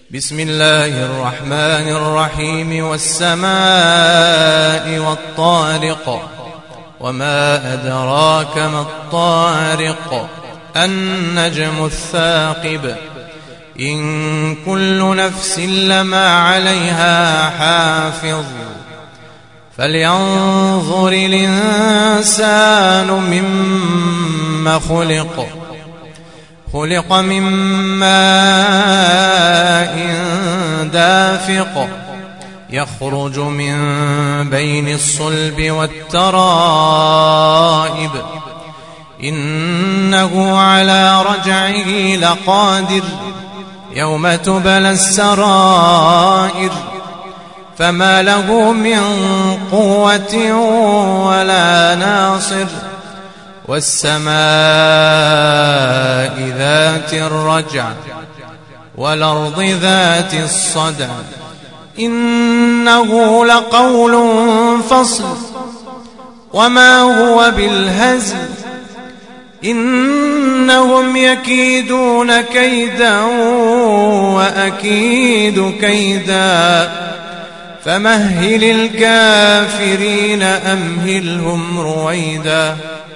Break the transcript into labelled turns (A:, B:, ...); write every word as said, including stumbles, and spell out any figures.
A: بسم الله الرحمن الرحيم والسماء والطارق وما أدراك ما الطارق النجم الثاقب إن كل نفس لما عليها حافظ فلينظر الإنسان مما خلق خلق من ماء دافق يخرج من بين الصلب والترائب إنه على رجعه لقادر يوم تبلى السرائر فما له من قوة ولا ناصر والسماء ذات الرجع والأرض ذات الصدع إنه لقول فصل وما هو بالهزل إنهم يكيدون كيدا وأكيد كيدا فمهل الكافرين أمهلهم رويدا.